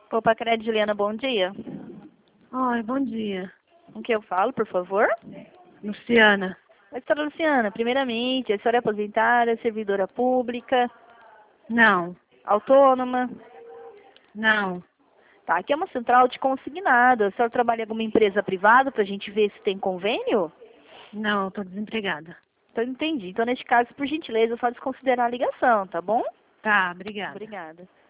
Opa, Crédito Juliana, bom dia. Oi, bom dia. Com que eu falo, por favor? Luciana. A senhora Luciana, primeiramente, a senhora é aposentada, servidora pública, Não, autônoma? não, Tá, aqui é uma central de consignado. A senhora trabalha em alguma empresa privada para a gente ver se tem convênio? não, estou desempregada. Então, entendi. Então, neste caso, por gentileza, só desconsiderar a ligação, tá bom? Tá, obrigada. Obrigada.